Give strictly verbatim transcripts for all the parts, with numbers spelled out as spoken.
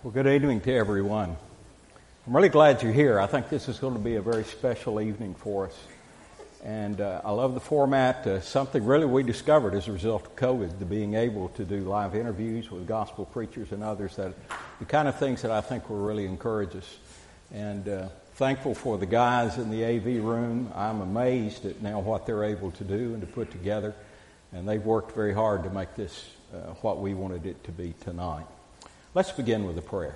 Well, good evening to everyone. I'm really glad you're here. I think this is going to be a very special evening for us. And uh, I love the format, uh, something really we discovered as a result of COVID, the being able to do live interviews with gospel preachers and others, that the kind of things that I think will really encourage us. And uh, thankful for the guys in the A V room. I'm amazed at now what they're able to do and to put together. And they've worked very hard to make this uh, what we wanted it to be tonight. Let's begin with a prayer.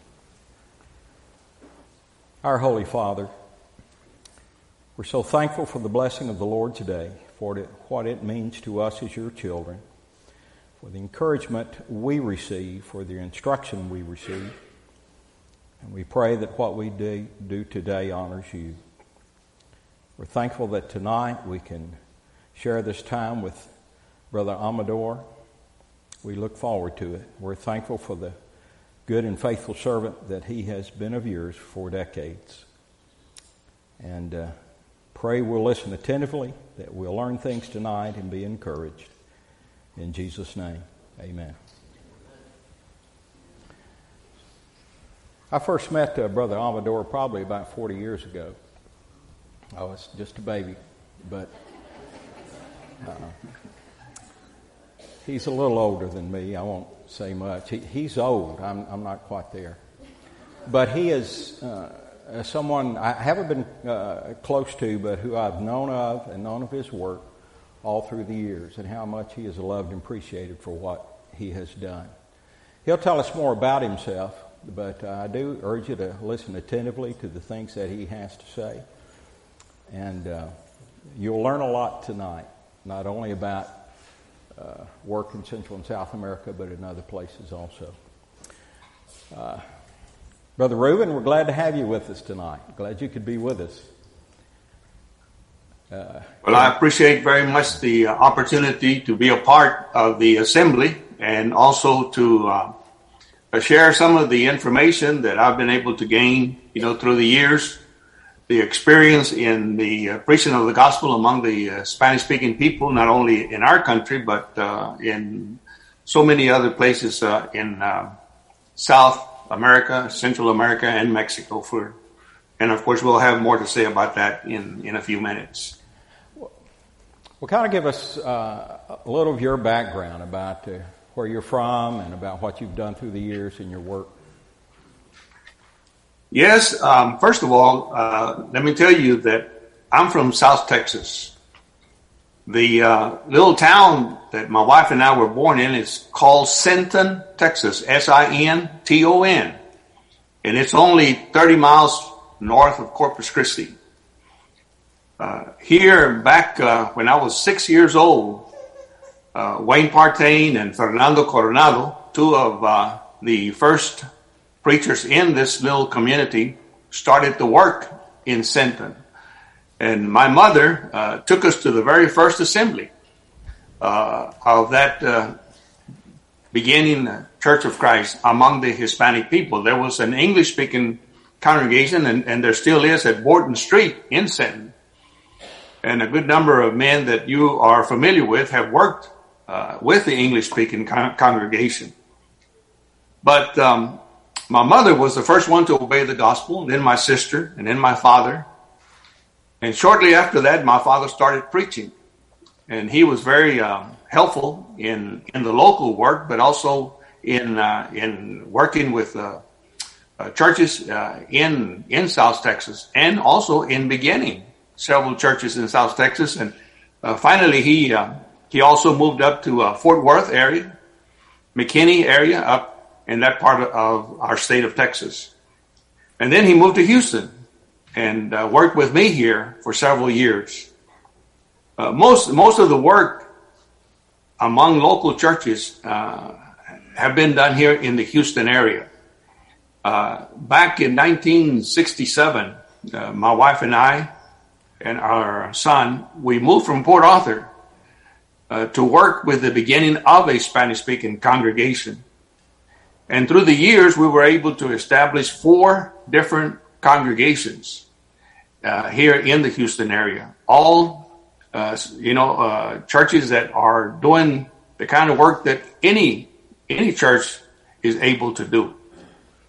Our Holy Father, we're so thankful for the blessing of the Lord today, for what it means to us as your children, for the encouragement we receive, for the instruction we receive. And we pray that what we do, do today honors you. We're thankful that tonight we can share this time with Brother Amador. We look forward to it. We're thankful for the good and faithful servant that he has been of yours for decades. And uh, pray we'll listen attentively, that we'll learn things tonight and be encouraged. In Jesus' name, amen. I first met uh, Brother Amador probably about forty years ago. I was just a baby, but uh, he's a little older than me. I won't say much. He, he's old. I'm, I'm not quite there. But he is uh, someone I haven't been uh, close to, but who I've known of and known of his work all through the years, and how much he is loved and appreciated for what he has done. He'll tell us more about himself, but uh, I do urge you to listen attentively to the things that he has to say. And uh, you'll learn a lot tonight, not only about Uh, work in Central and South America, but in other places also. Uh, Brother Reuben, we're glad to have you with us tonight. Glad you could be with us. Uh, well, I appreciate very much the uh, opportunity to be a part of the assembly, and also to uh, share some of the information that I've been able to gain, you know, through the years. The experience in the uh, preaching of the gospel among the uh, Spanish-speaking people, not only in our country, but uh, in so many other places uh, in uh, South America, Central America, and Mexico. For, and of course, we'll have more to say about that in, in a few minutes. Well, kind of give us uh, a little of your background about uh, where you're from and about what you've done through the years in your work. Yes, um, first of all, uh, let me tell you that I'm from South Texas. The uh, little town that my wife and I were born in is called Sinton, Texas, S I N T O N. And it's only thirty miles north of Corpus Christi. Uh, here, back uh, when I was six years old, uh, Wayne Partain and Fernando Coronado, two of uh, the first preachers in this little community, started to work in Sinton. And my mother uh, took us to the very first assembly uh, of that uh, beginning Church of Christ among the Hispanic people. There was an English-speaking congregation, and, and there still is at Borton Street in Sinton. And a good number of men that you are familiar with have worked uh, with the English-speaking con- congregation. But um, my mother was the first one to obey the gospel, then my sister, and then my father. And shortly after that, my father started preaching. And he was very uh, helpful in, in the local work, but also in uh, in working with uh, uh, churches uh, in in South Texas, and also in beginning several churches in South Texas. And uh, finally, he uh, he also moved up to uh, Fort Worth area, McKinney area, up in that part of our state of Texas. And then he moved to Houston and uh, worked with me here for several years. Uh, most most of the work among local churches uh, have been done here in the Houston area. Uh, back in nineteen sixty-seven, uh, my wife and I and our son, we moved from Port Arthur uh, to work with the beginning of a Spanish-speaking congregation. And through the years, we were able to establish four different congregations uh, here in the Houston area. All, uh, you know, uh, churches that are doing the kind of work that any any church is able to do.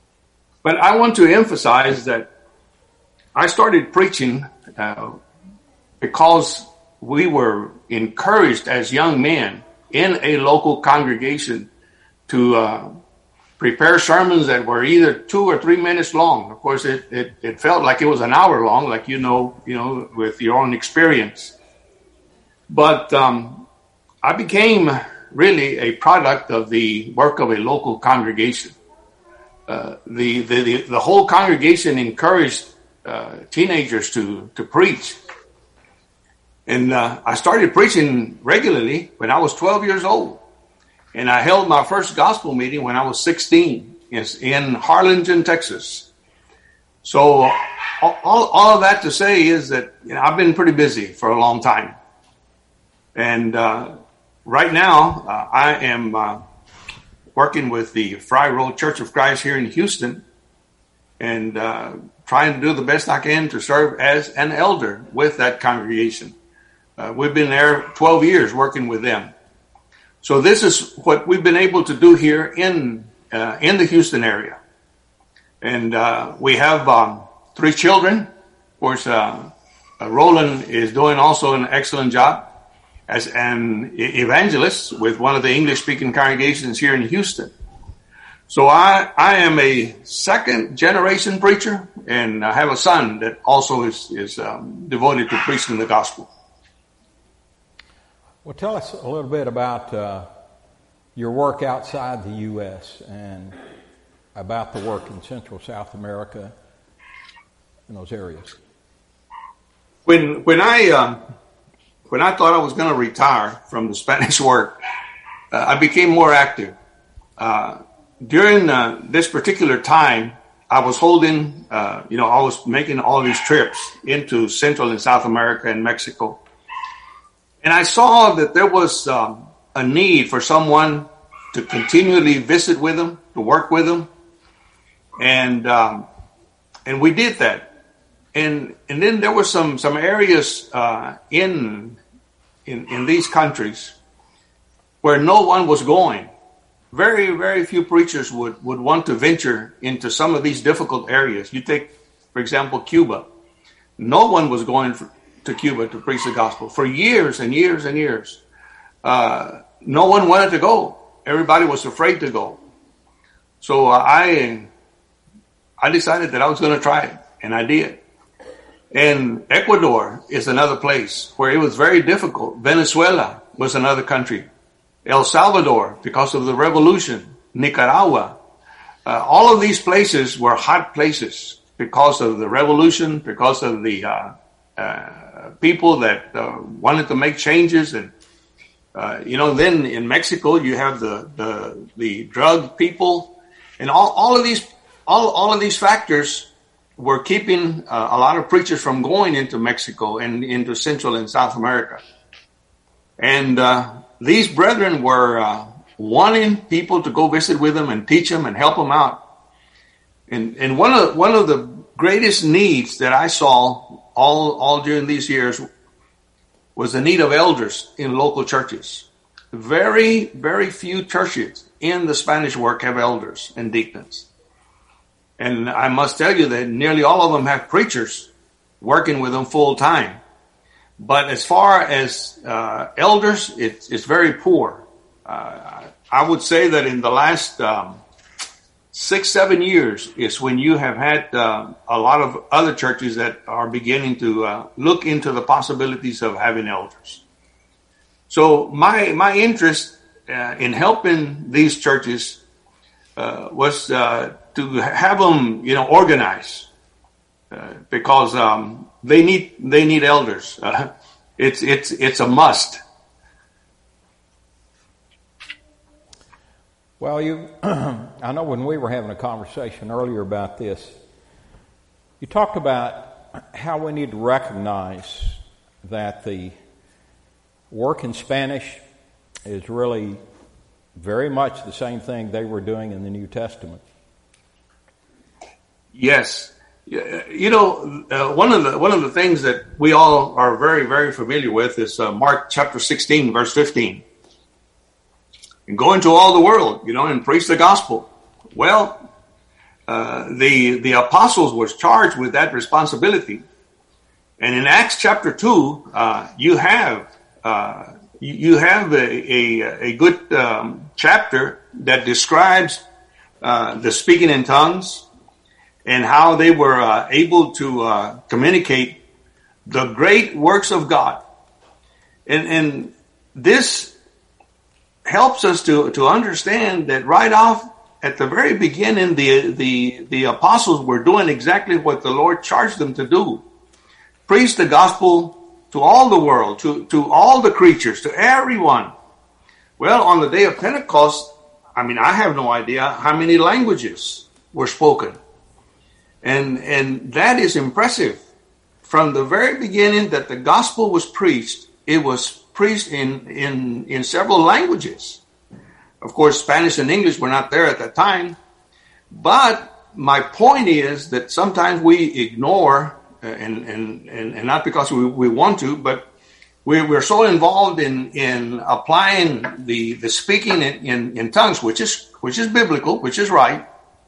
But I want to emphasize that I started preaching uh, because we were encouraged as young men in a local congregation to uh, prepare sermons that were either two or three minutes long. Of course, it, it, it felt like it was an hour long, like you know, you know, with your own experience. But um, I became really a product of the work of a local congregation. Uh, the, the, the, the whole congregation encouraged uh, teenagers to, to preach. And uh, I started preaching regularly when I was twelve years old. And I held my first gospel meeting when I was sixteen in Harlingen, Texas. So all, all of that to say is that, you know, I've been pretty busy for a long time. And uh, right now, uh, I am uh, working with the Fry Road Church of Christ here in Houston and uh, trying to do the best I can to serve as an elder with that congregation. Uh, we've been there twelve years working with them. So this is what we've been able to do here in uh, in the Houston area. And uh, we have um, three children. Of course, uh, uh, Roland is doing also an excellent job as an evangelist with one of the English-speaking congregations here in Houston. So I, I am a second-generation preacher, and I have a son that also is, is um, devoted to preaching the gospel. Well, tell us a little bit about uh, your work outside the U S and about the work in Central South America in those areas. When when I uh, when I thought I was going to retire from the Spanish work, uh, I became more active. Uh, during uh, this particular time, I was holding, uh, you know, I was making all these trips into Central and South America and Mexico. And I saw that there was um, a need for someone to continually visit with them, to work with them. And um, and we did that. And and then there were some some areas uh, in in in these countries where no one was going. Very, very few preachers would, would want to venture into some of these difficult areas. You take, for example, Cuba. No one was going for, to Cuba to preach the gospel for years and years and years. Uh, no one wanted to go. Everybody was afraid to go. So uh, I I decided that I was going to try it, and I did. And Ecuador is another place where it was very difficult. Venezuela was another country. El Salvador, because of the revolution. Nicaragua. Uh, all of these places were hot places because of the revolution, because of the uh, uh, people that uh, wanted to make changes. And, uh, you know, then in Mexico, you have the, the, the drug people. And all, all of these, all, all of these factors were keeping uh, a lot of preachers from going into Mexico and into Central and South America. And uh, these brethren were uh, wanting people to go visit with them and teach them and help them out. And and one of one of the greatest needs that I saw all all during these years was the need of elders in local churches. Very, very few churches in the Spanish work have elders and deacons. And I must tell you that nearly all of them have preachers working with them full time. But as far as uh, elders, it's, it's very poor. Uh, I would say that in the last um, six, seven years is when you have had uh, a lot of other churches that are beginning to uh, look into the possibilities of having elders. So my my interest uh, in helping these churches uh, was uh, to have them, you know, organize uh, because um, they need they need elders. Uh, it's it's it's a must. Well, you, I know when we were having a conversation earlier about this, you talked about how we need to recognize that the work in Spanish is really very much the same thing they were doing in the New Testament. Yes. You know, uh, one of the one of the things that we all are very, very familiar with is uh, Mark chapter sixteen, verse fifteen. And go into all the world, you know, and preach the gospel. Well, uh, the the apostles was charged with that responsibility. And in Acts chapter two, uh, you have uh, you, you have a a, a good um, chapter that describes uh, the speaking in tongues and how they were uh, able to uh, communicate the great works of God. And, and this helps us to, to understand that right off at the very beginning, the, the, the apostles were doing exactly what the Lord charged them to do. Preach the gospel to all the world, to, to all the creatures, to everyone. Well, on the day of Pentecost, I mean, I have no idea how many languages were spoken. And, and that is impressive. From the very beginning that the gospel was preached, it was preached in, in, in several languages. Of course, Spanish and English were not there at that time. But my point is that sometimes we ignore, and, and, and, and not because we, we want to, but we're, we're so involved in, in applying the, the speaking in, in, in tongues, which is, which is biblical, which is right.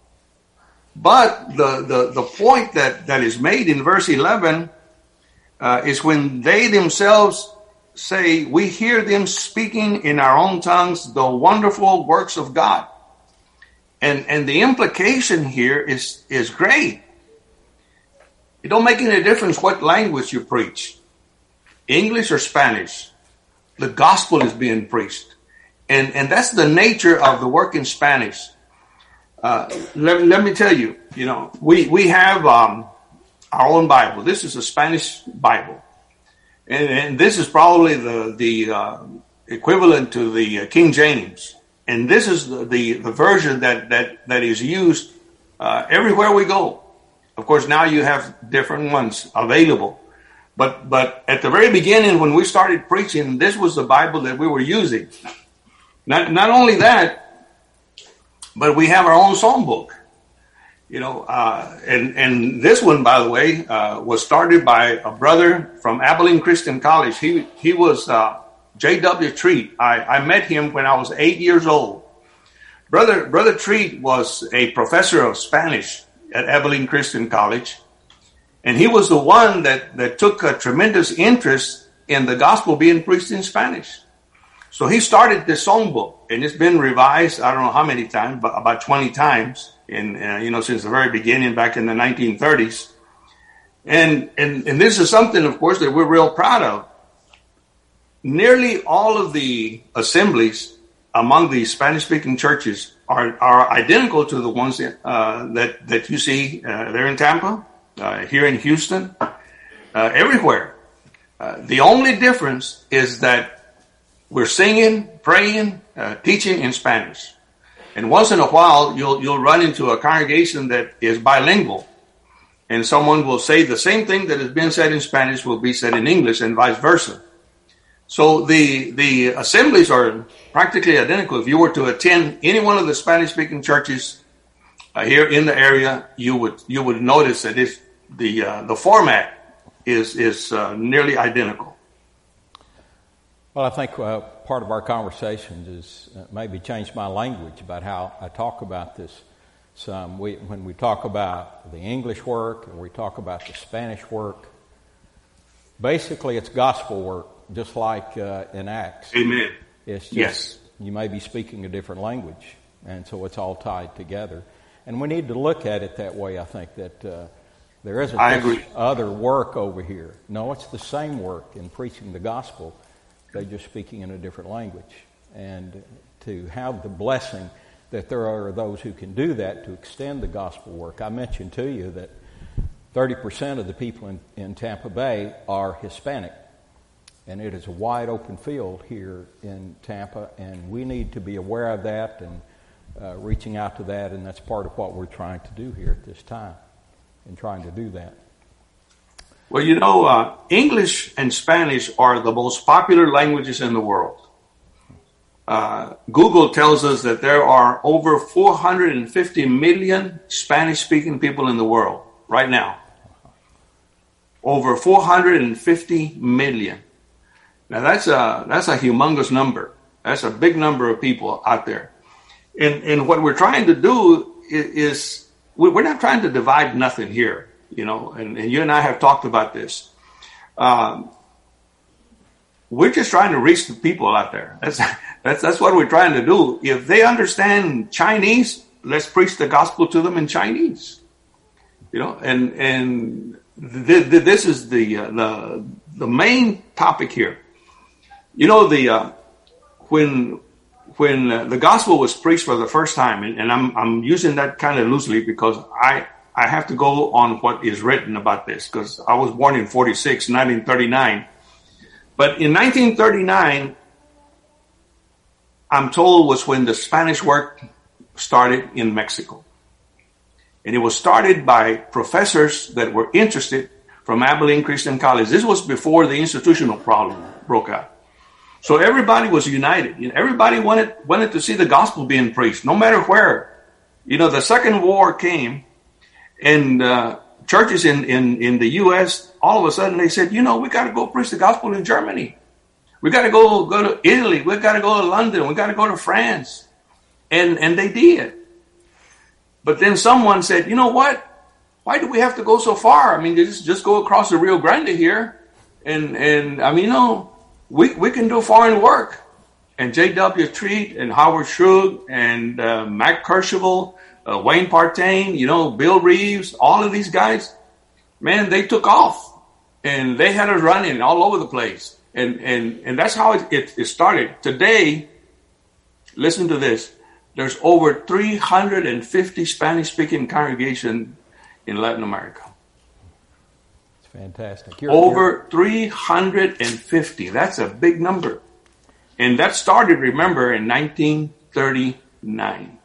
But the, the, the point that, that is made in verse eleven uh, is when they themselves say, we hear them speaking in our own tongues the wonderful works of God. And and the implication here is, is great. It don't make any difference what language you preach, English or Spanish. The gospel is being preached. And, and that's the nature of the work in Spanish. Uh, let, let me tell you, you know, we, we have um, our own Bible. This is a Spanish Bible. And, and this is probably the, the uh, equivalent to the uh, King James. And this is the, the, the version that, that, that is used uh, everywhere we go. Of course, now you have different ones available. But, but at the very beginning, when we started preaching, this was the Bible that we were using. Not, not only that, but we have our own song book, you know, uh, and, and this one, by the way, uh, was started by a brother from Abilene Christian College. He, he was, uh, J W Treat. I, I met him when I was eight years old. Brother, Brother Treat was a professor of Spanish at Abilene Christian College. And he was the one that, that took a tremendous interest in the gospel being preached in Spanish. So he started this song book, and it's been revised, I don't know how many times, but about twenty times, in, uh, you know, since the very beginning back in the nineteen thirties. And, and, and this is something, of course, that we're real proud of. Nearly all of the assemblies among the Spanish-speaking churches are, are identical to the ones that, uh, that, that you see uh, there in Tampa, uh, here in Houston, uh, everywhere. Uh, the only difference is that we're singing, praying, uh, teaching in Spanish. And once in a while, you'll you'll run into a congregation that is bilingual. And someone will say the same thing that has been said in Spanish will be said in English and vice versa. So the the assemblies are practically identical. If you were to attend any one of the Spanish-speaking churches uh, here in the area, you would you would notice that if the uh, the format is is uh, nearly identical. Well, I think uh, part of our conversations is uh, maybe change my language about how I talk about this. Some we, when we talk about the English work or we talk about the Spanish work, basically it's gospel work, just like uh, in Acts. Amen. It's just, yes. You may be speaking a different language, and so it's all tied together. And we need to look at it that way. I think that uh, there isn't I this agree. other work over here. No, it's the same work in preaching the gospel. They're just speaking in a different language. And to have the blessing that there are those who can do that to extend the gospel work. I mentioned to you that thirty percent of the people in, in Tampa Bay are Hispanic. And it is a wide open field here in Tampa, and we need to be aware of that and uh, reaching out to that, and that's part of what we're trying to do here at this time, in trying to do that. Well, you know, uh, English and Spanish are the most popular languages in the world. Uh, Google tells us that there are over four hundred fifty million Spanish-speaking people in the world right now. Over four hundred fifty million. Now, that's a, that's a humongous number. That's a big number of people out there. And, and what we're trying to do is, is we're not trying to divide nothing here, you know, and, and you and I have talked about this. Um, we're just trying to reach the people out there. That's, that's, that's what we're trying to do. If they understand Chinese, let's preach the gospel to them in Chinese, you know, and, and th- th- this is the, uh, the, the main topic here. You know, the, uh, when, when uh, the gospel was preached for the first time, and, and I'm, I'm using that kind of loosely because I, I have to go on what is written about this, because I was born in forty-six, nineteen thirty-nine. But in nineteen thirty-nine, I'm told was when the Spanish work started in Mexico. And it was started by professors that were interested from Abilene Christian College. This was before the institutional problem broke out. So everybody was united. You know, everybody wanted wanted to see the gospel being preached, no matter where. You know, the Second War came, and uh, churches in, in, in the U S, all of a sudden they said, you know, we got to go preach the gospel in Germany. We got to go go to Italy. We got to go to London. We got to go to France. And and they did. But then someone said, you know what? Why do we have to go so far? I mean, just, just go across the Rio Grande here. And, and I mean, you know, we, we can do foreign work. And J W Treat and Howard Shug and uh, Mac Kercheval, uh, Wayne Partain, you know, Bill Reeves, all of these guys, man, they took off. And they had us running all over the place. And and, and that's how it, it, it started. Today, listen to this. There's over three hundred fifty Spanish-speaking congregations in Latin America. It's fantastic. You're, over you're... three hundred fifty. That's a big number. And that started, remember, in nineteen thirty-nine.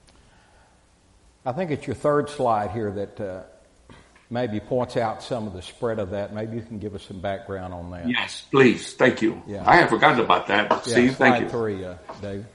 I think it's your third slide here that uh, maybe points out some of the spread of that. Maybe you can give us some background on that. Yes, please. Thank you. Yeah. I had forgotten about that. Yeah, Steve, thank you. Slide three, uh, David.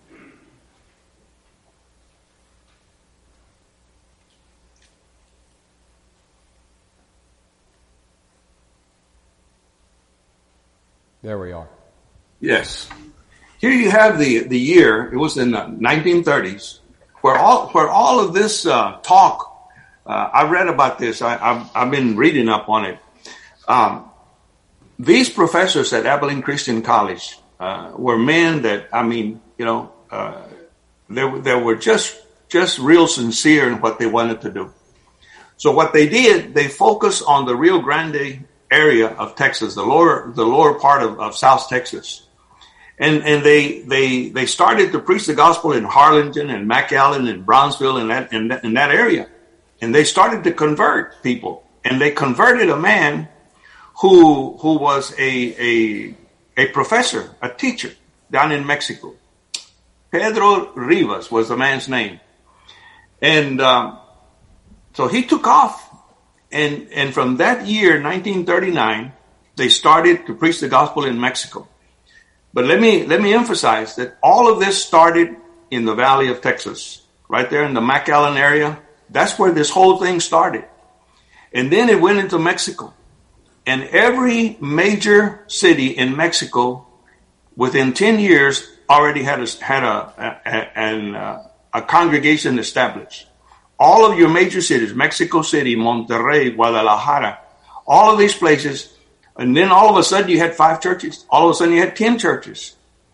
There we are. Yes. Here you have the, the year, it was in the nineteen thirties, where all, where all of this uh, talk, uh, I read about this, I, I've, I've been reading up on it. Um, these professors at Abilene Christian College uh, were men that, I mean, you know, uh, they, they were just, just real sincere in what they wanted to do. So what they did, they focused on the Rio Grande area of Texas, the lower the lower part of, of South Texas, and and they they they started to preach the gospel in Harlingen and McAllen and Brownsville and that in that, in that area, and they started to convert people, and they converted a man who who was a a a professor, a teacher down in Mexico. Pedro Rivas was the man's name, and um, so he took off. And and from that year, nineteen thirty-nine, they started to preach the gospel in Mexico. But let me let me emphasize that all of this started in the Valley of Texas, right there in the McAllen area. That's where this whole thing started. And then it went into Mexico. And every major city in Mexico, within ten years, already had a, had a, a, a, an, uh, a congregation established. All of your major cities, Mexico City, Monterrey, Guadalajara, all of these places, and then all of a sudden you had five churches. All of a sudden you had ten churches.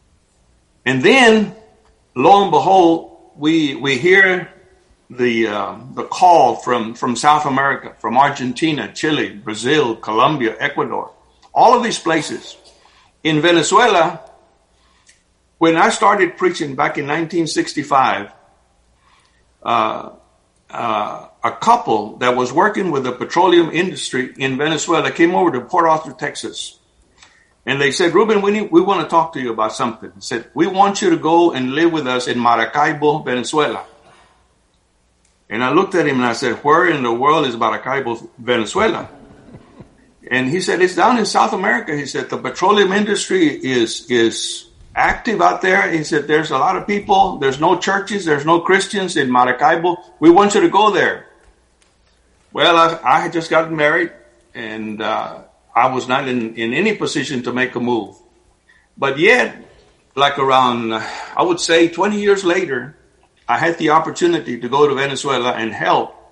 And then, lo and behold, we we hear the uh, the call from, from South America, from Argentina, Chile, Brazil, Colombia, Ecuador, all of these places. In Venezuela, when I started preaching back in nineteen sixty-five, uh, Uh, a couple that was working with the petroleum industry in Venezuela came over to Port Arthur, Texas. And they said, Ruben, we need, we want to talk to you about something. They said, we want you to go and live with us in Maracaibo, Venezuela. And I looked at him and I said, where in the world is Maracaibo, Venezuela? And he said, it's down in South America. He said, the petroleum industry is, is active out there. He said, there's a lot of people. There's no churches. There's no Christians in Maracaibo. We want you to go there. Well, I, I had just gotten married, and uh, I was not in, in any position to make a move. But yet, like around, I would say twenty years later, I had the opportunity to go to Venezuela and help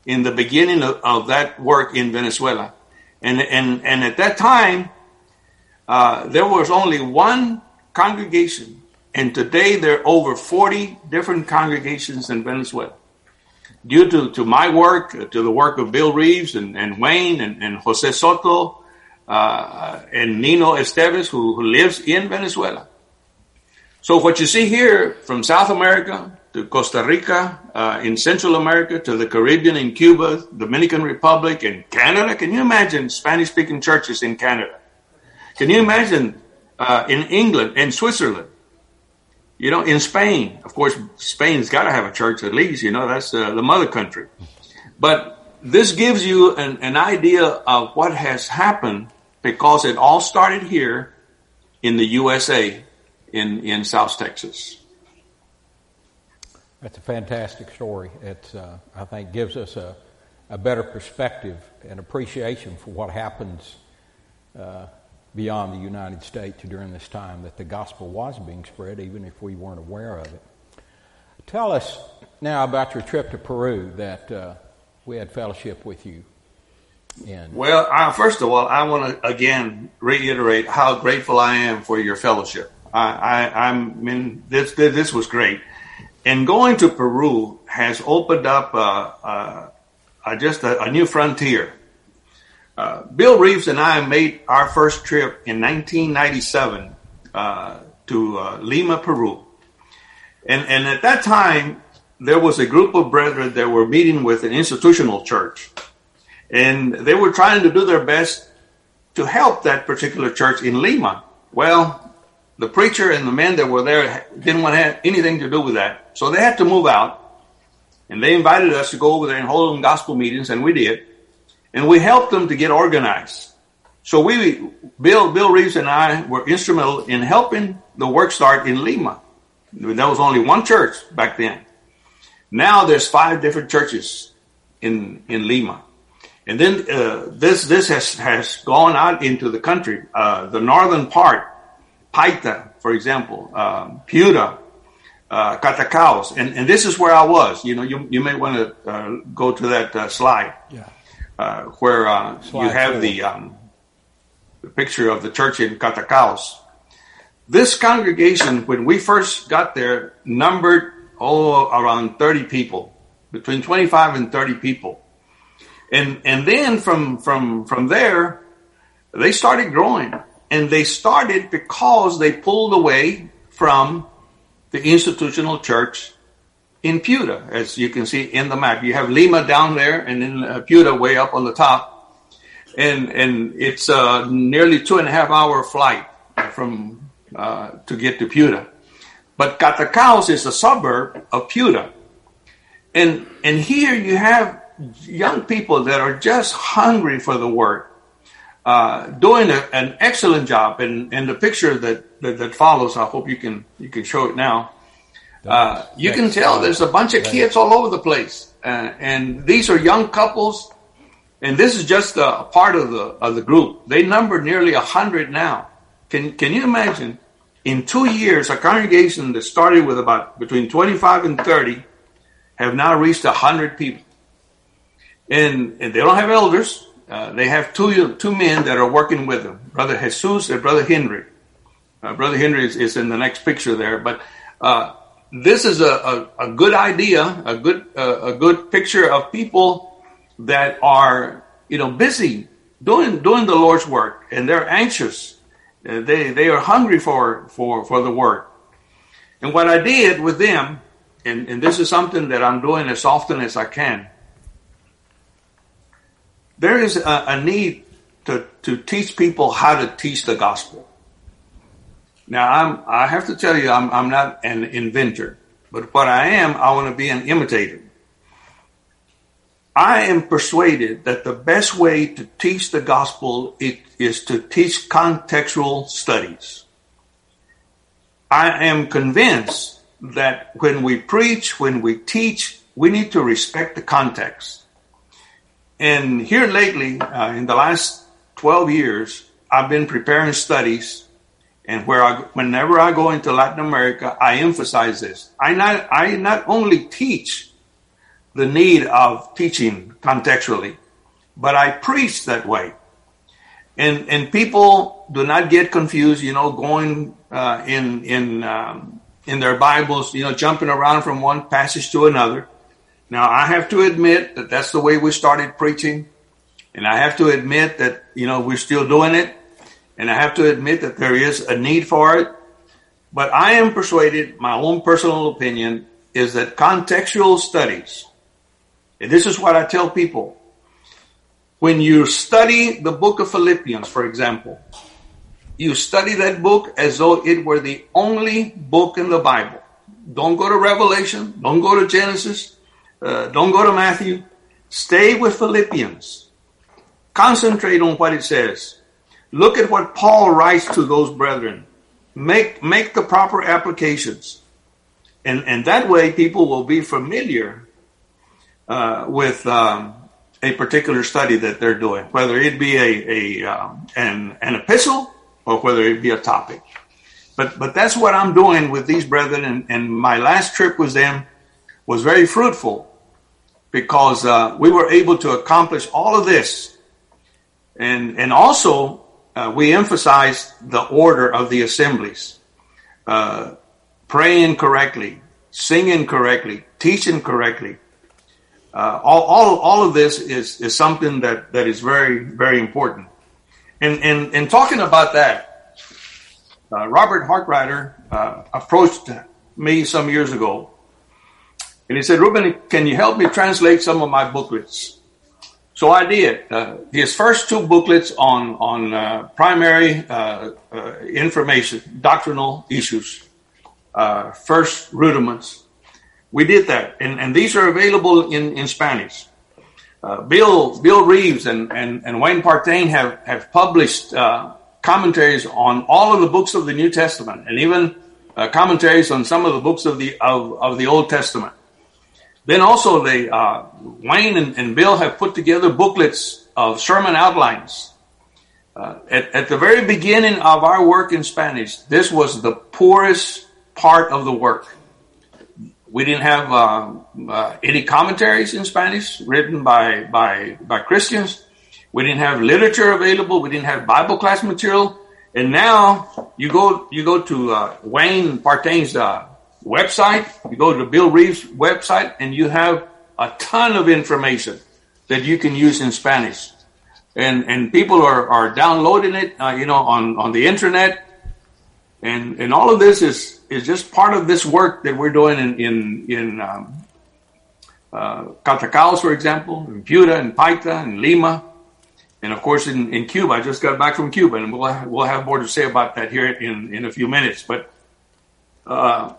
in the beginning of, of that work in Venezuela. And, and, and at that time, uh, there was only one congregation. And today there are over forty different congregations in Venezuela. Due to, to my work, to the work of Bill Reeves and, and Wayne and, and Jose Soto, uh, and Nino Esteves, who, who lives in Venezuela. So what you see here from South America to Costa Rica, uh, in Central America, to the Caribbean, in Cuba, Dominican Republic, and Canada. Can you imagine Spanish-speaking churches in Canada? Can you imagine uh, in England and Switzerland? You know, in Spain, of course, Spain's got to have a church at least, you know, that's uh, the mother country. But this gives you an, an idea of what has happened because it all started here in the U S A, in, in South Texas. That's a fantastic story. It, uh, I think, gives us a, a better perspective and appreciation for what happens uh, beyond the United States during this time, that the gospel was being spread, even if we weren't aware of it. Tell us now about your trip to Peru that uh, we had fellowship with you in. Well, uh, first of all, I want to again reiterate how grateful I am for your fellowship. I, I, I'm, I mean, this, this was great. And going to Peru has opened up uh, uh, uh, just a, a new frontier. Uh, Bill Reeves and I made our first trip in nineteen ninety-seven uh, to uh, Lima, Peru. And, and at that time, there was a group of brethren that were meeting with an institutional church. And they were trying to do their best to help that particular church in Lima. Well, the preacher and the men that were there didn't want to have anything to do with that. So they had to move out. And they invited us to go over there and hold them gospel meetings, and we did. And we helped them to get organized. So we, Bill, Bill Reeves and I were instrumental in helping the work start in Lima. There was only one church back then. Now there's five different churches in, in Lima. And then uh, this this has, has gone out into the country. Uh, the northern part, Paita, for example, um, Piura, uh, Catacaos. And, and this is where I was. You know, you, you may want to uh, go to that uh, slide. Yeah. Uh, where uh, you have forward. the um, the picture of the church in Catacaos. This congregation, when we first got there, numbered oh around thirty people, between twenty-five and thirty people, and and then from from from there, they started growing, and they started because they pulled away from the institutional church in Piura, as you can see in the map. You have Lima down there, and then uh, Piura way up on the top. And and it's a nearly two and a half hour flight from uh, to get to Piura. But Catacaos is a suburb of Piura. And, and here you have young people that are just hungry for the work, uh, doing a, an excellent job. And, and the picture that, that, that follows, I hope you can you can show it now. Uh, you can tell there's a bunch of kids all over the place, uh, and these are young couples, and this is just a part of the of the group. They number nearly a hundred now. Can can you imagine? In two years, a congregation that started with about between twenty-five and thirty have now reached a hundred people, and and they don't have elders. Uh, they have two two men that are working with them, Brother Jesus and Brother Henry. Uh, Brother Henry is, is in the next picture there, but. Uh, This is a, a, a good idea, a good uh, a good picture of people that are, you know, busy doing doing the Lord's work, and they're anxious. Uh, they they are hungry for, for, for the work. And what I did with them, and, and this is something that I'm doing as often as I can, there is a, a need to, to teach people how to teach the gospel. Now, I'm, I have to tell you, I'm, I'm not an inventor, but what I am, I want to be an imitator. I am persuaded that the best way to teach the gospel it, is to teach contextual studies. I am convinced that when we preach, when we teach, we need to respect the context. And here lately, uh, in the last twelve years, I've been preparing studies. And where I, whenever I go into Latin America, I emphasize this. I not, I not only teach the need of teaching contextually, but I preach that way. And and people do not get confused, you know, going uh, in in um, in their Bibles, you know, jumping around from one passage to another. Now, I have to admit that that's the way we started preaching, and I have to admit that, you know, we're still doing it, and I have to admit that there is a need for it. But I am persuaded, my own personal opinion, is that contextual studies, and this is what I tell people, when you study the book of Philippians, for example, you study that book as though it were the only book in the Bible. Don't go to Revelation. Don't go to Genesis. Uh, don't go to Matthew. Stay with Philippians. Concentrate on what it says. Look at what Paul writes to those brethren. Make, make the proper applications. And, and that way people will be familiar uh, with... Um, a particular study that they're doing, whether it be a, a um, an, an epistle or whether it be a topic. But but that's what I'm doing with these brethren, and, and my last trip with them was very fruitful because uh, we were able to accomplish all of this. And, and also, uh, we emphasized the order of the assemblies, uh, praying correctly, singing correctly, teaching correctly. Uh, all, all, all of this is, is something that, that is very, very important. And, and, and talking about that, uh, Robert Hartrider, uh, approached me some years ago, and he said, "Ruben, can you help me translate some of my booklets?" So I did. Uh, his first two booklets on, on, uh, primary, uh, uh, information, doctrinal issues, uh, first rudiments. We did that, and, and these are available in, in Spanish. Uh, Bill Bill Reeves and, and, and Wayne Partain have, have published uh, commentaries on all of the books of the New Testament, and even uh, commentaries on some of the books of the of, of the Old Testament. Then also, they uh, Wayne and, and Bill have put together booklets of sermon outlines. Uh, at, at the very beginning of our work in Spanish, this was the poorest part of the work. We didn't have uh, uh, any commentaries in Spanish written by, by by Christians. We didn't have literature available. We didn't have Bible class material. And now you go you go to uh, Wayne Partain's uh, website. You go to Bill Reeves' website, and you have a ton of information that you can use in Spanish. And and people are, are downloading it, uh, you know, on, on the internet. And and all of this is, is just part of this work that we're doing in in, in um, uh, Catacaos, for example, in Buda and Paita and Lima, and of course in, in Cuba. I just got back from Cuba, and we'll have, we'll have more to say about that here in, in a few minutes. But uh,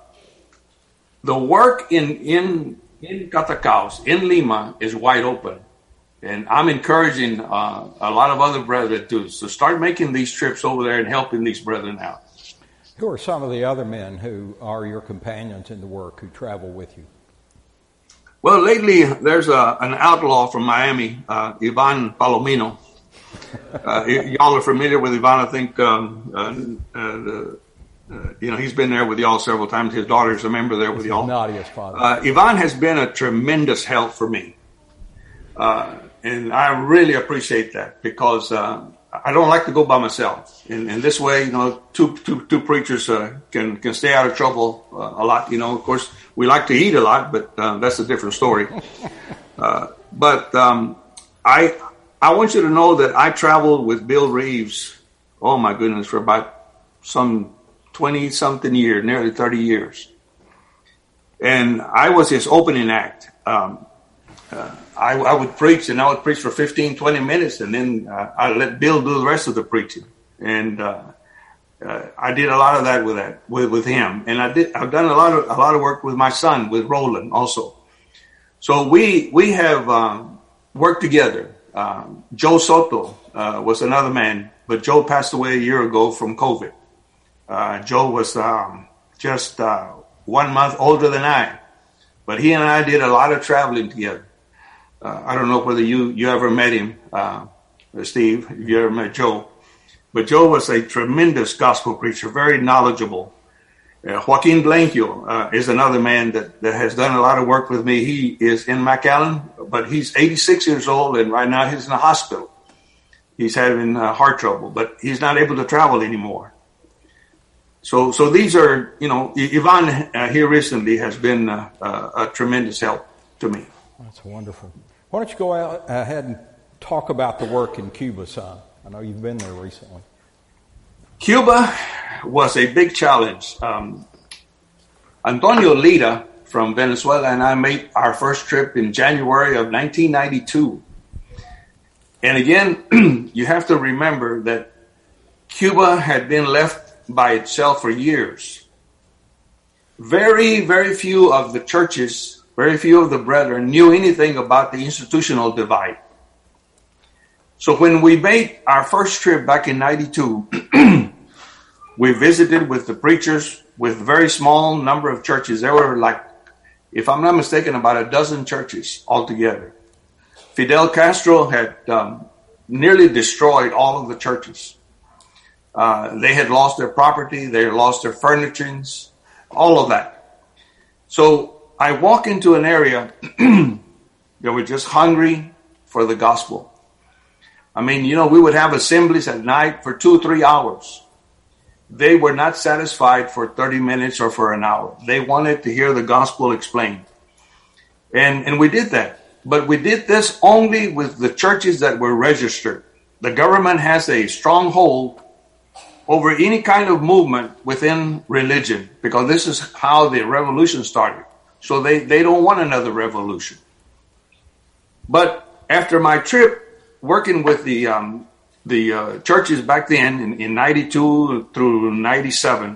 the work in in in Catacaos, in Lima, is wide open, and I'm encouraging uh, a lot of other brethren to to start making these trips over there and helping these brethren out. Who are some of the other men who are your companions in the work who travel with you? Well, lately there's a, an outlaw from Miami, uh, Ivan Palomino. Uh, y'all are familiar with Ivan, I think. Um, uh, uh, uh, you know, he's been there with y'all several times. His daughter's a member there with y'all. Nadia's father. Uh, Ivan has been a tremendous help for me. Uh, and I really appreciate that because uh, I don't like to go by myself. In, in this way, you know, two, two, two preachers uh, can, can stay out of trouble uh, a lot. You know, of course, we like to eat a lot, but uh, that's a different story. Uh, but um, I I want you to know that I traveled with Bill Reeves, oh my goodness, for about some twenty-something years, nearly thirty years. And I was his opening act. Um, uh, I, I would preach, and I would preach for fifteen, twenty minutes, and then uh, I let Bill do the rest of the preaching. And uh, uh, I did a lot of that with that with, with him. And I did. I've done a lot of a lot of work with my son, with Roland, also. So we we have um, worked together. Um, Joe Soto uh, was another man, but Joe passed away a year ago from COVID. Uh, Joe was um, just uh, one month older than I, but he and I did a lot of traveling together. Uh, I don't know whether you, you ever met him, uh, Steve, if you ever met Joe, but Joe was a tremendous gospel preacher, very knowledgeable. Uh, Joaquin Blanquio uh, is another man that, that has done a lot of work with me. He is in McAllen, but he's eighty-six years old, and right now he's in the hospital. He's having uh, heart trouble, but he's not able to travel anymore. So, so these are, you know, Yvonne uh, here recently has been uh, uh, a tremendous help to me. That's wonderful. Why don't you go out ahead and talk about the work in Cuba, son? I know you've been there recently. Cuba was a big challenge. Um, Antonio Lita from Venezuela and I made our first trip in January of nineteen ninety-two. And again, you have to remember that Cuba had been left by itself for years. Very, very few of the churches, very few of the brethren knew anything about the institutional divide. So when we made our first trip back in ninety-two, we visited with the preachers with a very small number of churches. There were like, if I'm not mistaken, about a dozen churches altogether. Fidel Castro had um, nearly destroyed all of the churches. Uh, they had lost their property, they had lost their furnishings, all of that. So I walk into an area that were just hungry for the gospel. I mean, you know, we would have assemblies at night for two, three hours. They were not satisfied for thirty minutes or for an hour. They wanted to hear the gospel explained. And, and we did that. But we did this only with the churches that were registered. The government has a strong hold over any kind of movement within religion, because this is how the revolution started. So they, they don't want another revolution. But after my trip, working with the um, the uh, churches back then in, in ninety-two through ninety-seven,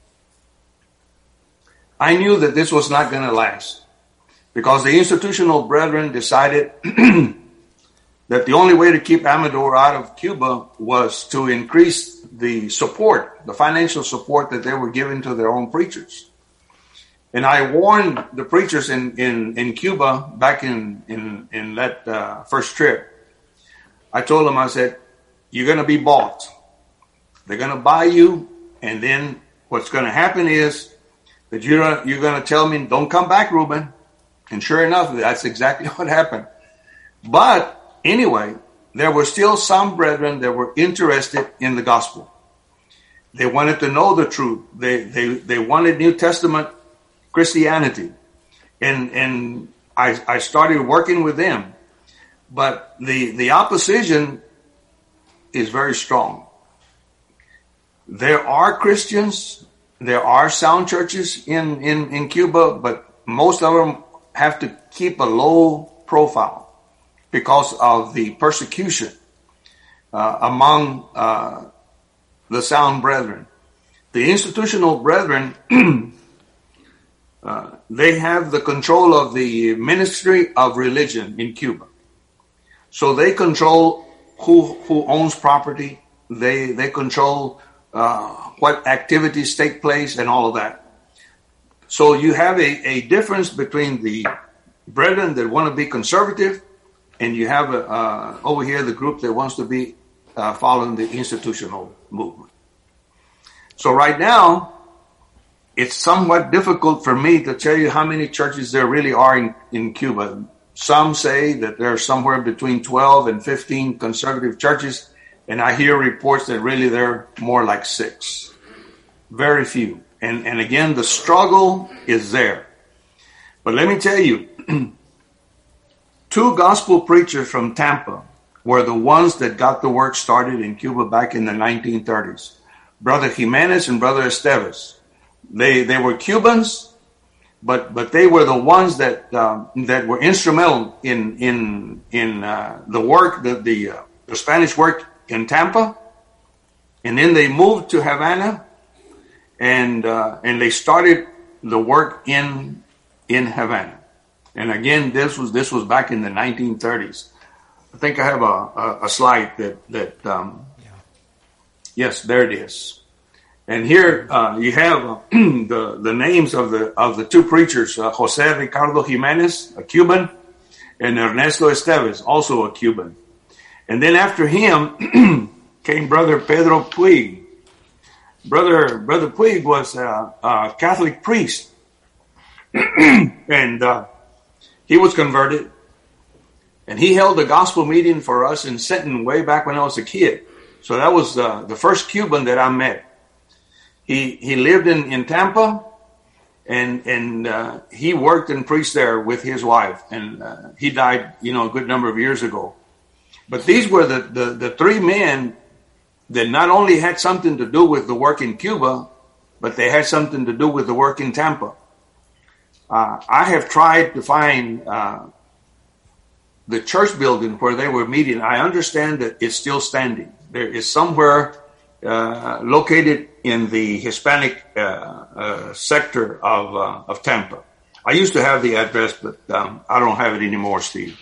I knew that this was not going to last, because the institutional brethren decided that the only way to keep Amador out of Cuba was to increase the support, the financial support that they were giving to their own preachers. And I warned the preachers in, in, in Cuba back in, in, in that uh, first trip. I told them, I said, you're going to be bought. They're going to buy you. And then what's going to happen is that you're, you're going to tell me, don't come back, Reuben. And sure enough, that's exactly what happened. But anyway, there were still some brethren that were interested in the gospel. They wanted to know the truth. They, they, they wanted New Testament Christianity. And, and I, I started working with them. But the, the opposition is very strong. There are Christians, there are sound churches in, in, in Cuba, but most of them have to keep a low profile because of the persecution uh, among uh, the sound brethren. The institutional brethren, uh, they have the control of the Ministry of Religion in Cuba. So they control who who owns property. They they control uh, what activities take place and all of that. So you have a, a difference between the brethren that want to be conservative, and you have a, uh, over here the group that wants to be uh, following the institutional movement. So right now, it's somewhat difficult for me to tell you how many churches there really are in, in Cuba. Some say that there are somewhere between twelve and fifteen conservative churches, and I hear reports that really there are more like six. Very few. And, and again, the struggle is there. But let me tell you, two gospel preachers from Tampa were the ones that got the work started in Cuba back in the nineteen thirties. Brother Jimenez and Brother Esteves. They, they were Cubans, but but they were the ones that um, that were instrumental in in in uh, the work, the the, uh, the Spanish work in Tampa, and then they moved to Havana, and uh, and they started the work in in Havana. And again, this was this was back in the nineteen thirties. I think I have a a, a slide that that um, yeah. Yes, there it is. And here uh, you have uh, the the names of the of the two preachers, uh, Jose Ricardo Jimenez, a Cuban, and Ernesto Esteves, also a Cuban. And then after him came Brother Pedro Puig. Brother Brother Puig was a, a Catholic priest, and uh, he was converted, and he held a gospel meeting for us in Sinton way back when I was a kid. So that was uh, the first Cuban that I met. He he lived in, in Tampa, and and uh, he worked and preached there with his wife, and uh, he died, you know, a good number of years ago. But these were the, the, the three men that not only had something to do with the work in Cuba, but they had something to do with the work in Tampa. Uh, I have tried to find uh, the church building where they were meeting. I understand that it's still standing. There is somewhere uh, located in the Hispanic uh, uh, sector of uh, of Tampa. I used to have the address, but um, I don't have it anymore, Steve.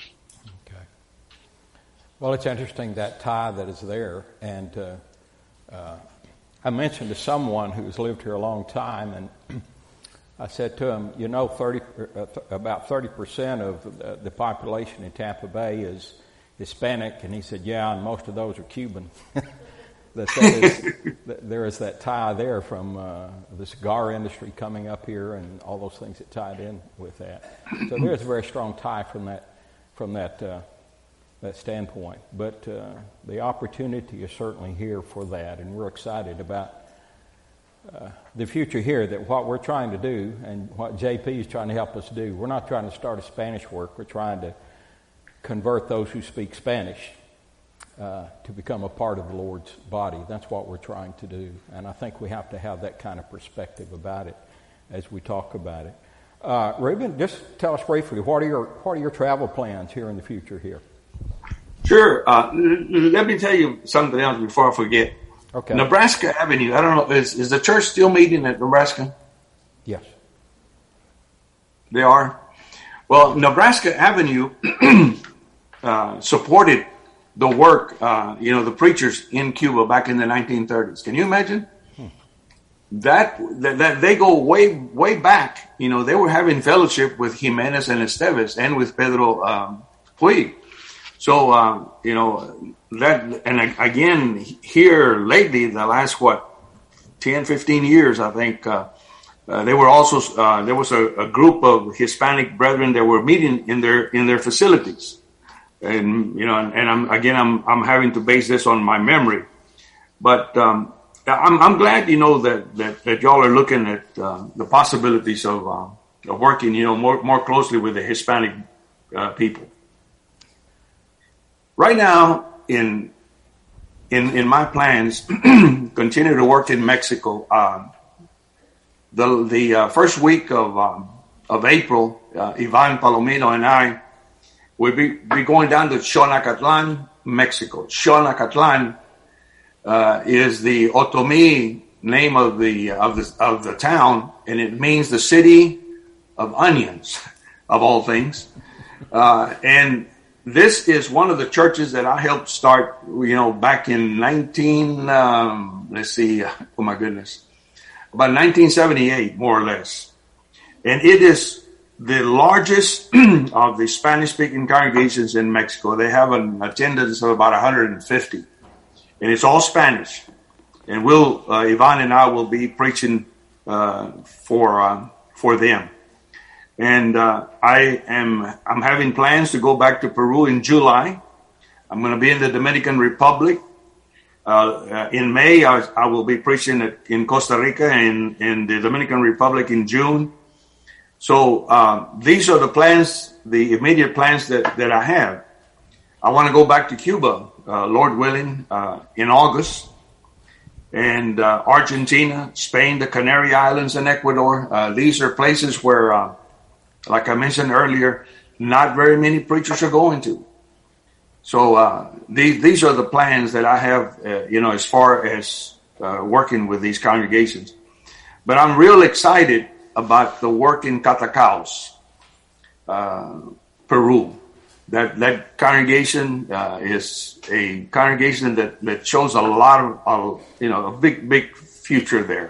Well, it's interesting, that tie that is there. And uh, uh, I mentioned to someone who's lived here a long time, and I said to him, you know, thirty, uh, th- about thirty percent of the, the population in Tampa Bay is Hispanic. And he said, yeah, and most of those are Cuban. that, that is, that there is that tie there from uh, the cigar industry coming up here and all those things that tied in with that. So there's a very strong tie from that, from that uh, that standpoint. But uh, the opportunity is certainly here for that, and we're excited about uh, the future here, that what we're trying to do and what J P is trying to help us do. We're not trying to start a Spanish work. We're trying to convert those who speak Spanish uh, to become a part of the Lord's body. That's what we're trying to do, and I think we have to have that kind of perspective about it as we talk about it. Uh, Reuben, just tell us briefly, what are your what are your travel plans here in the future here? Sure. Uh, let me tell you something else before I forget. Okay. Nebraska Avenue. I don't know. Is, is the church still meeting at Nebraska? Yes. They are? Well, Nebraska Avenue uh, supported the work, uh, you know, the preachers in Cuba back in the nineteen thirties. Can you imagine? Hmm. That, that, that they go way, way back. You know, they were having fellowship with Jimenez and Esteves and with Pedro um, Puig. So, uh, you know, that, and again, here lately, the last, what, ten, fifteen years, I think, uh, uh, they were also, uh, there was a, a group of Hispanic brethren that were meeting in their, in their facilities. And, you know, and, and I'm, again, I'm, I'm having to base this on my memory. But, um, I'm, I'm glad, you know, that, that, that y'all are looking at, uh, the possibilities of, uh, of working, you know, more, more closely with the Hispanic, uh, people. Right now, in in in my plans, continue to work in Mexico. Uh, the the uh, first week of um, of April, uh, Ivan Palomino and I will be, be going down to Xonacatlan, Mexico. Xonacatlan uh, is the Otomi name of the of the of the town, and it means the city of onions, of all things, uh, and this is one of the churches that I helped start, you know, back in nineteen, um, let's see, oh my goodness, about nineteen seventy-eight, more or less. And it is the largest of the Spanish-speaking congregations in Mexico. They have an attendance of about one hundred fifty, and it's all Spanish. And we'll, uh, Ivan and I will be preaching uh, for uh, for them. And uh, I am I'm having plans to go back to Peru in July. I'm going to be in the Dominican Republic. Uh, uh, in May, I, I will be preaching at, in Costa Rica and in the Dominican Republic in June. So uh, these are the plans, the immediate plans that, that I have. I want to go back to Cuba, uh, Lord willing, uh, in August. And uh, Argentina, Spain, the Canary Islands, and Ecuador. Uh, these are places where... Uh, Like I mentioned earlier, not very many preachers are going to. So uh, these these are the plans that I have, uh, you know, as far as uh, working with these congregations. But I'm real excited about the work in Catacaos, uh, Peru. That that congregation uh, is a congregation that, that shows a lot of, of, you know, a big, big future there.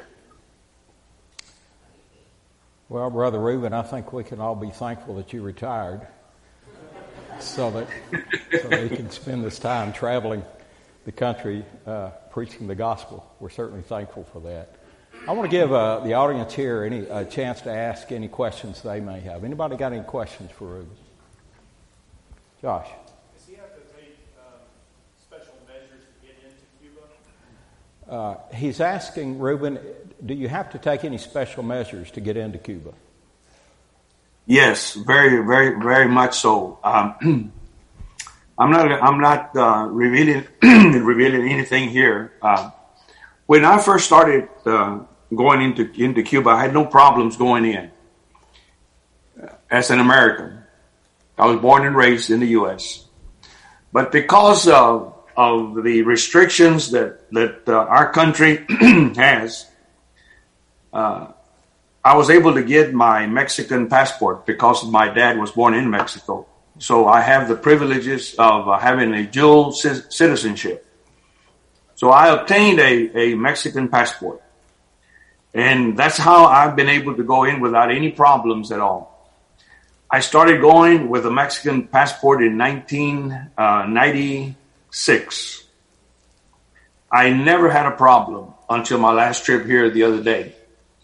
Well, Brother Reuben, I think we can all be thankful that you retired so that so that you can spend this time traveling the country uh, preaching the gospel. We're certainly thankful for that. I want to give uh, the audience here any a chance to ask any questions they may have. Anybody got any questions for Reuben? Josh? Does he have to take um, special measures to get into Cuba? Uh, he's asking, Reuben, do you have to take any special measures to get into Cuba? Yes, very, very, very much so. Um, I'm not, I'm not uh, revealing revealing anything here. Uh, when I first started uh, going into into Cuba, I had no problems going in as an American. I was born and raised in the U S, but because of of the restrictions that that uh, our country has, uh, I was able to get my Mexican passport because my dad was born in Mexico. So I have the privileges of uh, having a dual c- citizenship. So I obtained a, a Mexican passport. And that's how I've been able to go in without any problems at all. I started going with a Mexican passport in nineteen ninety-six. I never had a problem until my last trip here the other day.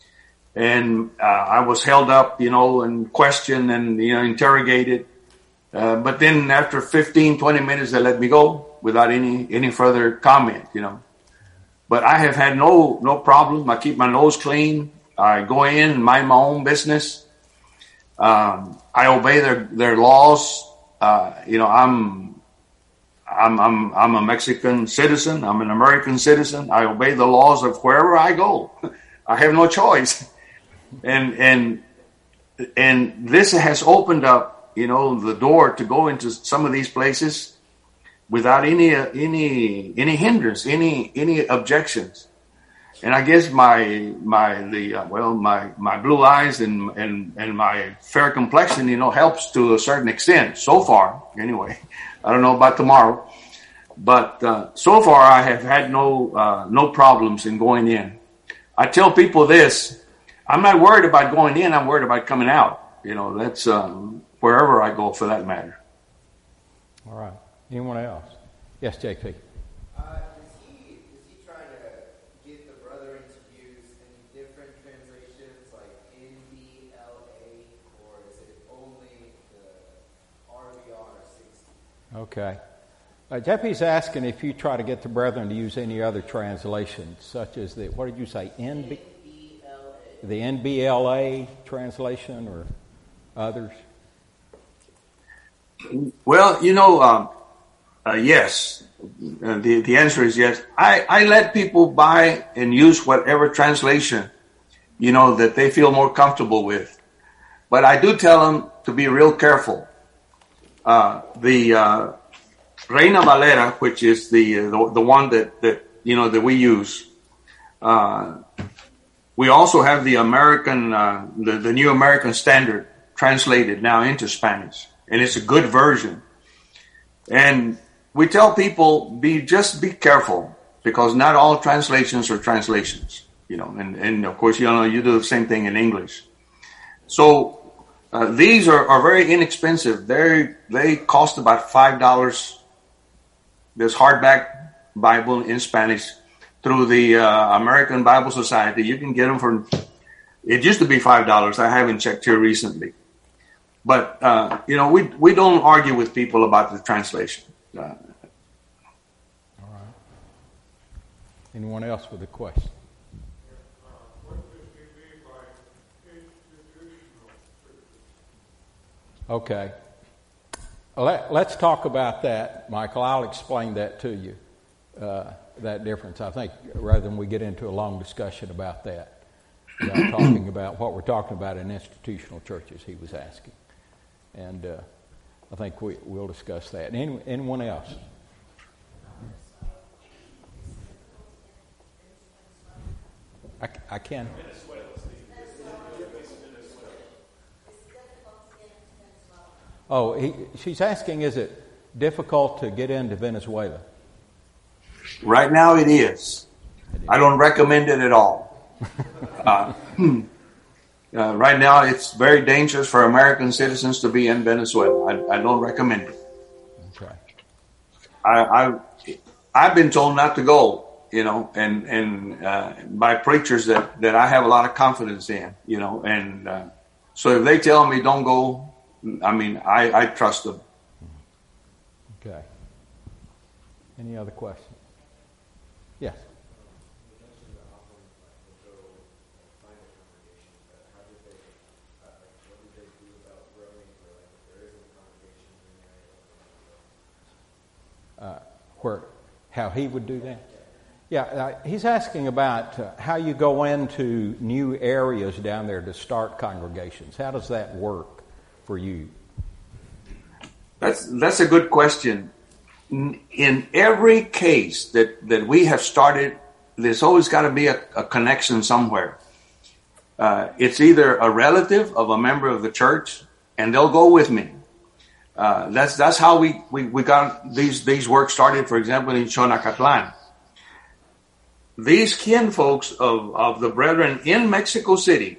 And uh, I was held up, you know, and questioned and, you know, interrogated. Uh, but then after fifteen, twenty minutes, they let me go without any, any further comment, you know. But I have had no, no problem. I keep my nose clean. I go in, mind my own business. Um, I obey their, their laws. Uh, you know, I'm, I'm, I'm, I'm a Mexican citizen. I'm an American citizen. I obey the laws of wherever I go. I have no choice. And, and, and this has opened up, you know, the door to go into some of these places without any, uh, any, any hindrance, any, any objections. And I guess my, my, the, uh, well, my, my blue eyes and, and, and my fair complexion, you know, helps to a certain extent so far. Anyway, I don't know about tomorrow, but, uh, so far I have had no, uh, no problems in going in. I tell people this, I'm not worried about going in. I'm worried about coming out. You know, that's, um, wherever I go for that matter. All right. Anyone else? Yes, J P. Uh, is he is he trying to get the brethren to use any different translations like N B L A, or is it only the R V R sixty? Okay. Uh, J P's asking if you try to get the brethren to use any other translations, such as the, what did you say, N B L A? The N B L A translation or others? Well, you know, um, uh, yes. Uh, the, the answer is yes. I, I let people buy and use whatever translation, you know, that they feel more comfortable with. But I do tell them to be real careful. Uh, the uh, Reina Valera, which is the, uh, the the one that, that, you know, that we use, uh, we also have the American, uh, the, the New American Standard translated now into Spanish. And it's a good version. And we tell people, be just be careful, because not all translations are translations, you know, and, and of course, you know, you do the same thing in English. So uh, these are, are very inexpensive. They they cost about five dollars. This hardback Bible in Spanish through the uh, American Bible Society. You can get them for, it used to be five dollars. I haven't checked here recently. But, uh, you know, we we don't argue with people about the translation. Uh, All right. Anyone else with a question? Okay. Let, let's talk about that, Michael. I'll explain that to you, uh, that difference, I think, rather than we get into a long discussion about that. About talking about what we're talking about in institutional churches, he was asking. And uh, I think we, we'll discuss that. Any, anyone else? I, I can. Oh, he, she's asking, is it difficult to get into Venezuela? Right now it is. I don't recommend it at all. uh, Uh, right now, it's very dangerous for American citizens to be in Venezuela. I, I don't recommend it. Okay. I, I, I've been told not to go, you know, and and uh, by preachers that, that I have a lot of confidence in, you know, and uh, so if they tell me don't go, I mean, I, I trust them. Okay. Any other questions? Yes. Uh, where, how he would do that? Yeah, uh, he's asking about uh, how you go into new areas down there to start congregations. How does that work for you? That's that's a good question. In every case that, that we have started, there's always got to be a, a connection somewhere. Uh, it's either a relative of a member of the church, and they'll go with me. Uh, that's that's how we, we, we got these these work started. For example, in Xonacatlan, these kin folks of, of the brethren in Mexico City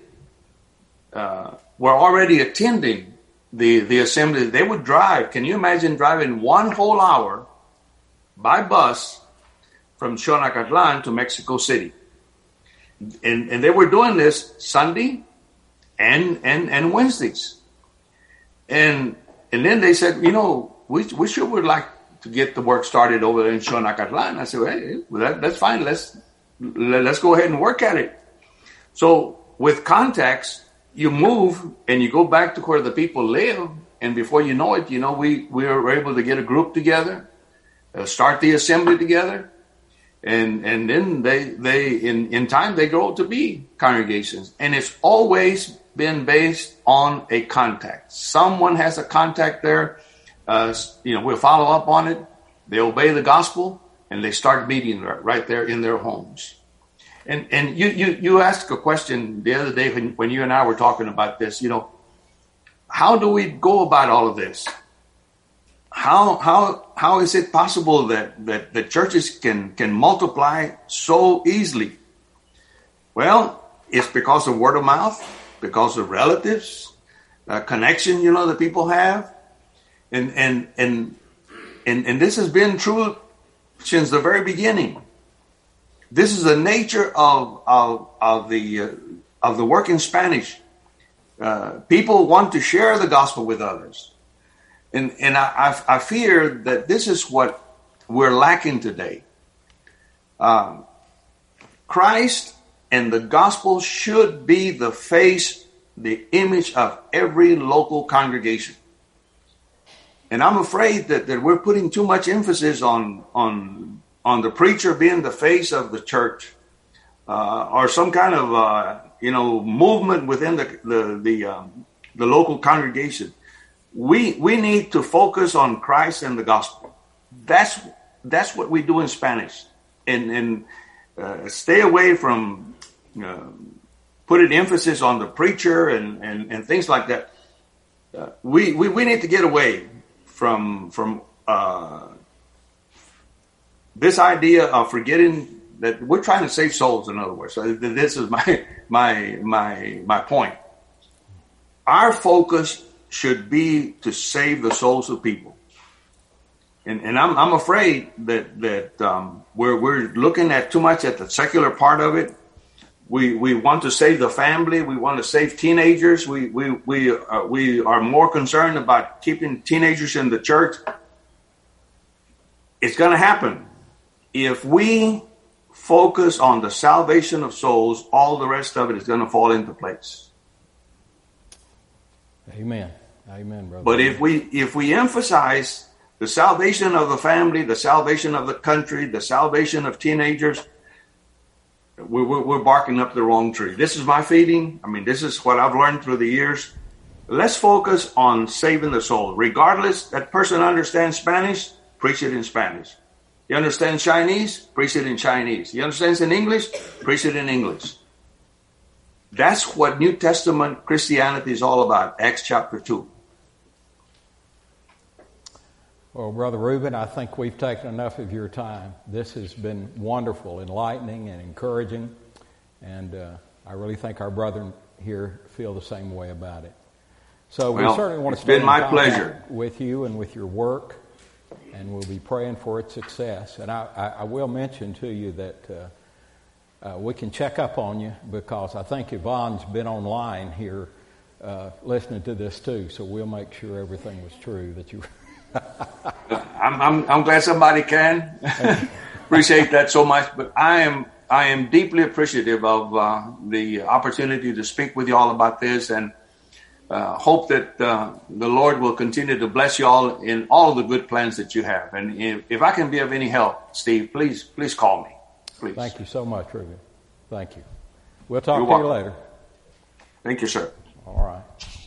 uh, were already attending the the assembly. They would drive. Can you imagine driving one whole hour by bus from Xonacatlan to Mexico City? And and they were doing this Sunday and and and Wednesdays, and. And then they said, you know, we we sure would like to get the work started over there in Xonacatlan. I said, well, hey, well, that, that's fine. Let's let's go ahead and work at it. So with contacts, you move and you go back to where the people live, and before you know it, you know, we we were able to get a group together, uh, start the assembly together, and and then they they in in time they grow to be congregations, and it's always been based on a contact. Someone has a contact there. Uh, you know, we'll follow up on it. They obey the gospel, and they start meeting right there in their homes. And and you you you asked a question the other day when, when you and I were talking about this. You know, how do we go about all of this? How how how is it possible that that the churches can can multiply so easily? Well, it's because of word of mouth, because of relatives, uh, connection, you know, that people have. And, and, and, and, and this has been true since the very beginning. This is the nature of, of, of the, uh, of the work in Spanish. Uh, people want to share the gospel with others. And, and I, I, I fear that this is what we're lacking today. Um, Christ and the gospel should be the face, the image of every local congregation. And I'm afraid that, that we're putting too much emphasis on on on the preacher being the face of the church, uh, or some kind of uh, you know movement within the the the, um, the local congregation. We we need to focus on Christ and the gospel. That's that's what we do in Spanish, and and uh, stay away from. Uh, put an emphasis on the preacher and, and, and things like that. Uh, we, we we need to get away from from uh, this idea of forgetting that we're trying to save souls. In other words, so this is my my my my point. Our focus should be to save the souls of people, and and I'm I'm afraid that that um, we're we're looking at too much at the secular part of it. We we want to save the family. We want to save teenagers. We we we uh, we are more concerned about keeping teenagers in the church. It's going to happen if we focus on the salvation of souls. All the rest of it is going to fall into place. Amen. Amen, brother. But if we if we emphasize the salvation of the family, the salvation of the country, the salvation of teenagers, We're, we're barking up the wrong tree. This is my feeling. I mean, this is what I've learned through the years. Let's focus on saving the soul. Regardless, that person understands Spanish, preach it in Spanish. You understand Chinese, preach it in Chinese. You understand in English, preach it in English. That's what New Testament Christianity is all about, Acts chapter two. Well, Brother Reuben, I think we've taken enough of your time. This has been wonderful, enlightening, and encouraging. And uh, I really think our brethren here feel the same way about it. So well, we certainly want to it's stay been in my contact pleasure with you and with your work. and we'll be praying for its success. And I, I, I will mention to you that uh, uh, we can check up on you, because I think Yvonne's been online here uh, listening to this too, so we'll make sure everything was true that you. I'm, I'm I'm glad somebody can. Appreciate that so much, but I am I am deeply appreciative of uh, the opportunity to speak with you all about this, and uh, hope that uh, the Lord will continue to bless you all in all of the good plans that you have. And if, if I can be of any help, Steve, please please call me. Please. Thank you so much, Ruben. Thank you. We'll talk You're to welcome. you later. Thank you, sir. All right.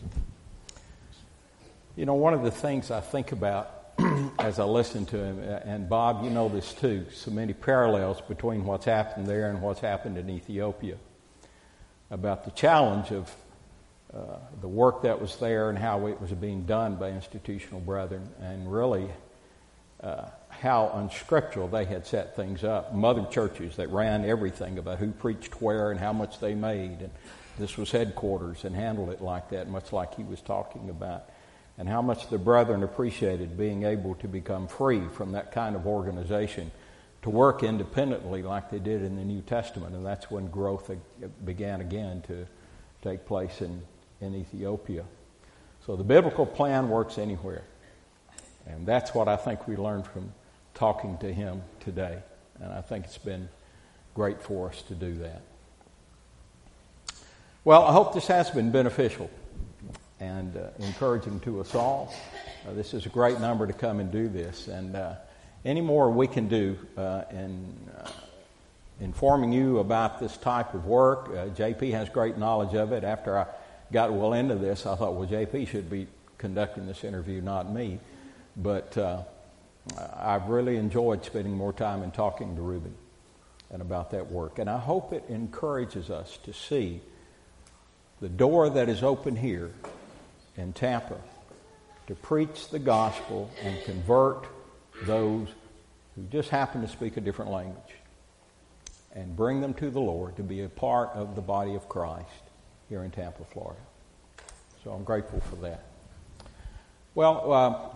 You know, one of the things I think about as I listen to him, and Bob, you know this too, so many parallels between what's happened there and what's happened in Ethiopia, about the challenge of uh, the work that was there and how it was being done by institutional brethren, and really uh, how unscriptural they had set things up. Mother churches that ran everything about who preached where and how much they made, and this was headquarters, and handled it like that, much like he was talking about. And how much the brethren appreciated being able to become free from that kind of organization to work independently like they did in the New Testament. And that's when growth began again to take place in, in Ethiopia. So the biblical plan works anywhere. And that's what I think we learned from talking to him today. And I think it's been great for us to do that. Well, I hope this has been beneficial and uh, encouraging to us all. Uh, this is a great number to come and do this. And uh, any more we can do uh, in uh, informing you about this type of work. Uh, J P has great knowledge of it. After I got well into this, I thought, well, J P should be conducting this interview, not me. But uh, I've really enjoyed spending more time and talking to Ruben and about that work. And I hope it encourages us to see the door that is open here in Tampa to preach the gospel and convert those who just happen to speak a different language and bring them to the Lord to be a part of the body of Christ here in Tampa, Florida. So I'm grateful for that. Well, uh,